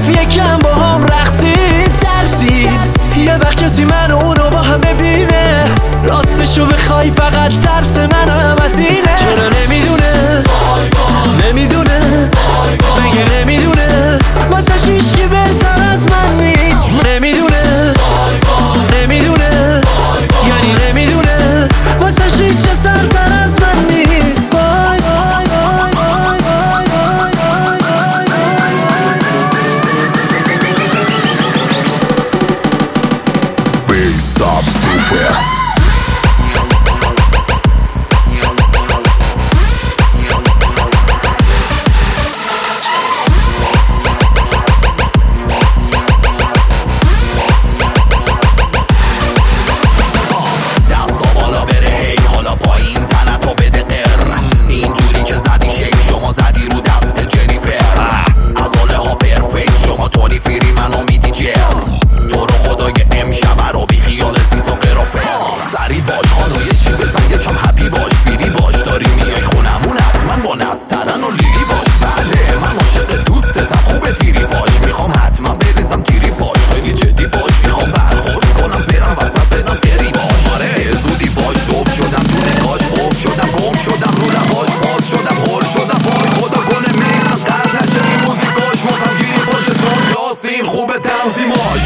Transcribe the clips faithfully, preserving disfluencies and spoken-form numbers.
رفت یکم با هم رقصید ترسید یه وقت کسی من و اونو با هم ببینه راستشو بخوای فقط درس منم از اینه چرا نمیدونه نمیدونه مگه نمیدونه واسه شیش که بهتر از من نیست نمیدونه نمیدونه یعنی نمیدونه واسه شیش چه سرتر از من نیست بای بای بای بای بای بای Bass up, boofer. خوبه تنظیماش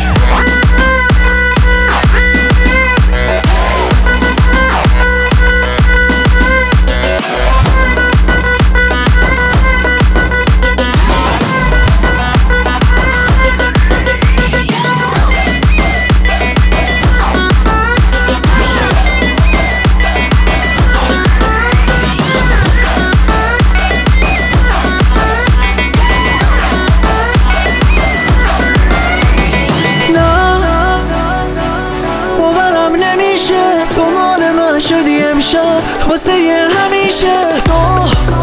شدی امشب واسه همیشه تو